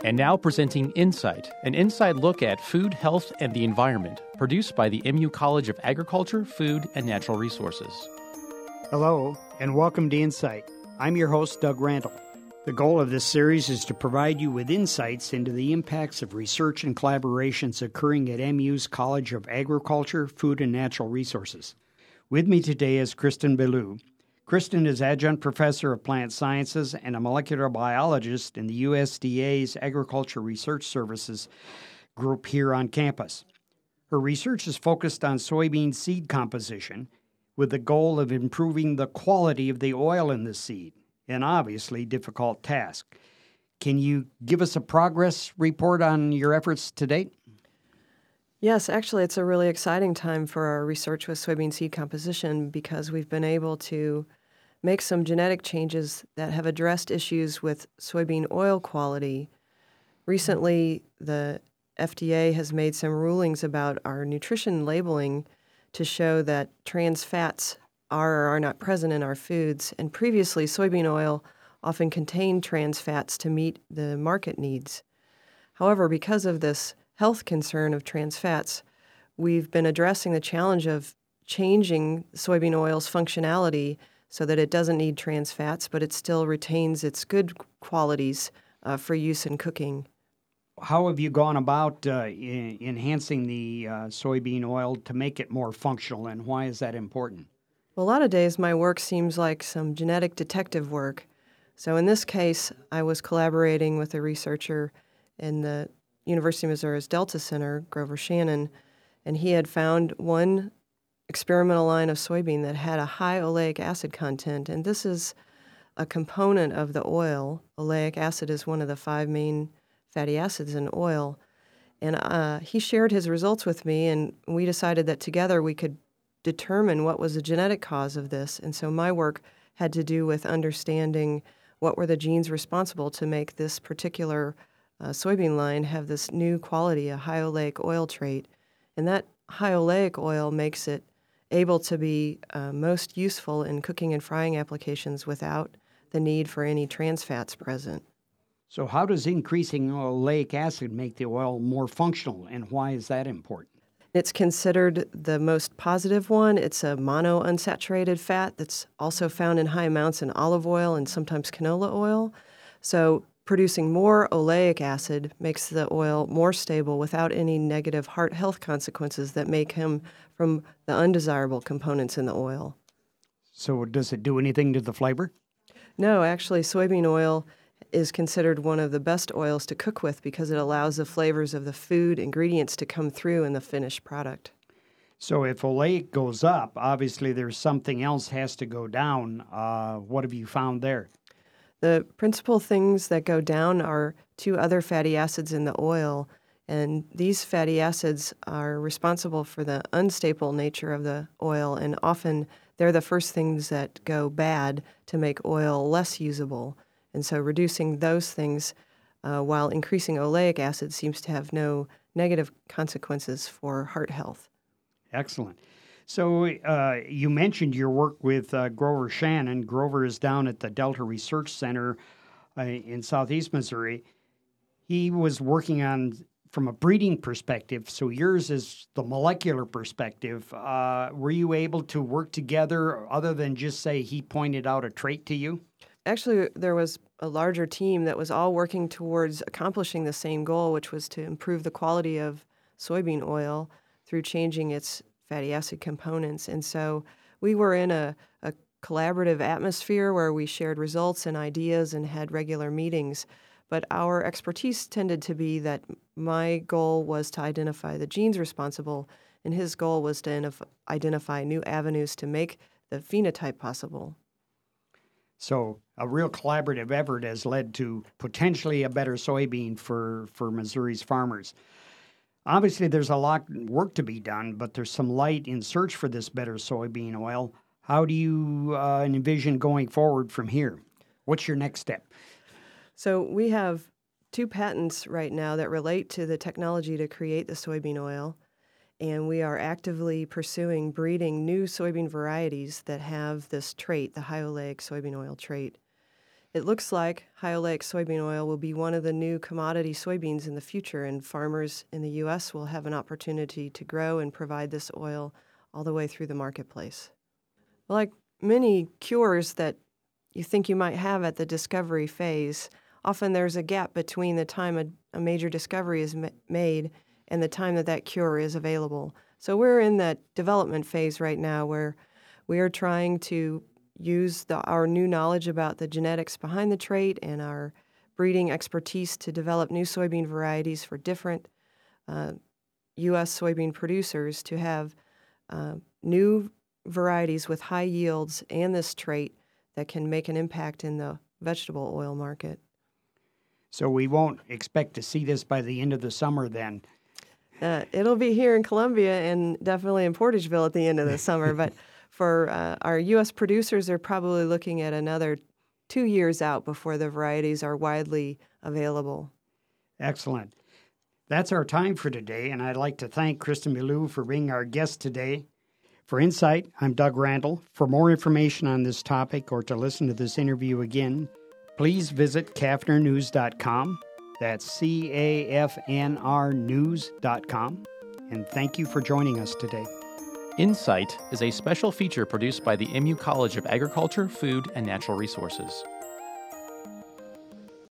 And now presenting Insight, an inside look at food, health, and the environment, produced by the MU College of Agriculture, Food, and Natural Resources. Hello, and welcome to Insight. I'm your host, Doug Randall. The goal of this series is to provide you with insights into the impacts of research and collaborations occurring at MU's College of Agriculture, Food, and Natural Resources. With me today is Kristen Belew. Kristen is adjunct professor of plant sciences and a molecular biologist in the USDA's Agriculture Research Services group here on campus. Her research is focused on soybean seed composition with the goal of improving the quality of the oil in the seed, an obviously difficult task. Can you give us a progress report on your efforts to date? Yes, actually, it's a really exciting time for our research with soybean seed composition because we've been able to make some genetic changes that have addressed issues with soybean oil quality. Recently, the FDA has made some rulings about our nutrition labeling to show that trans fats are or are not present in our foods. And previously, soybean oil often contained trans fats to meet the market needs. However, because of this health concern of trans fats, we've been addressing the challenge of changing soybean oil's functionality so that it doesn't need trans fats, but it still retains its good qualities for use in cooking. How have you gone about enhancing the soybean oil to make it more functional, and why is that important? Well, a lot of days my work seems like some genetic detective work. So in this case, I was collaborating with a researcher in the University of Missouri's Delta Center, Grover Shannon, and he had found one experimental line of soybean that had a high oleic acid content, and this is a component of the oil. Oleic acid is one of the 5 main fatty acids in oil, and he shared his results with me, and we decided that together we could determine what was the genetic cause of this, and so my work had to do with understanding what were the genes responsible to make this particular soybean line have this new quality, a high oleic oil trait. And that high oleic oil makes it able to be most useful in cooking and frying applications without the need for any trans fats present. So how does increasing oleic acid make the oil more functional, and why is that important? It's considered the most positive one. It's a monounsaturated fat that's also found in high amounts in olive oil and sometimes canola oil. So producing more oleic acid makes the oil more stable without any negative heart health consequences that may come from the undesirable components in the oil. So does it do anything to the flavor? No, actually, soybean oil is considered one of the best oils to cook with because it allows the flavors of the food ingredients to come through in the finished product. So if oleic goes up, obviously there's something else has to go down. What have you found there? The principal things that go down are 2 other fatty acids in the oil, and these fatty acids are responsible for the unstable nature of the oil, and often they're the first things that go bad to make oil less usable. And so reducing those things while increasing oleic acid seems to have no negative consequences for heart health. Excellent. So you mentioned your work with Grover Shannon. Grover is down at the Delta Research Center in southeast Missouri. He was working on from a breeding perspective, so yours is the molecular perspective. Were you able to work together other than just say he pointed out a trait to you? Actually, there was a larger team that was all working towards accomplishing the same goal, which was to improve the quality of soybean oil through changing its fatty acid components. And so we were in a collaborative atmosphere where we shared results and ideas and had regular meetings. But our expertise tended to be that my goal was to identify the genes responsible, and his goal was to identify new avenues to make the phenotype possible. So a real collaborative effort has led to potentially a better soybean for Missouri's farmers. Obviously, there's a lot of work to be done, but there's some light in search for this better soybean oil. How do you envision going forward from here? What's your next step? So we have 2 patents right now that relate to the technology to create the soybean oil, and we are actively pursuing breeding new soybean varieties that have this trait, the high oleic soybean oil trait. It looks like high oleic soybean oil will be one of the new commodity soybeans in the future, and farmers in the U.S. will have an opportunity to grow and provide this oil all the way through the marketplace. Like many cures that you think you might have at the discovery phase, often there's a gap between the time a major discovery is made and the time that cure is available. So we're in that development phase right now where we are trying to use our new knowledge about the genetics behind the trait and our breeding expertise to develop new soybean varieties for different U.S. soybean producers to have new varieties with high yields and this trait that can make an impact in the vegetable oil market. So we won't expect to see this by the end of the summer then? It'll be here in Columbia and definitely in Portageville at the end of the summer, but for our U.S. producers, they're probably looking at another 2 years out before the varieties are widely available. Excellent. That's our time for today, and I'd like to thank Kristen Milou for being our guest today. For Insight, I'm Doug Randall. For more information on this topic or to listen to this interview again, please visit KAFNRnews.com. That's CAFNRnews.com. And thank you for joining us today. Insight is a special feature produced by the MU College of Agriculture, Food, and Natural Resources.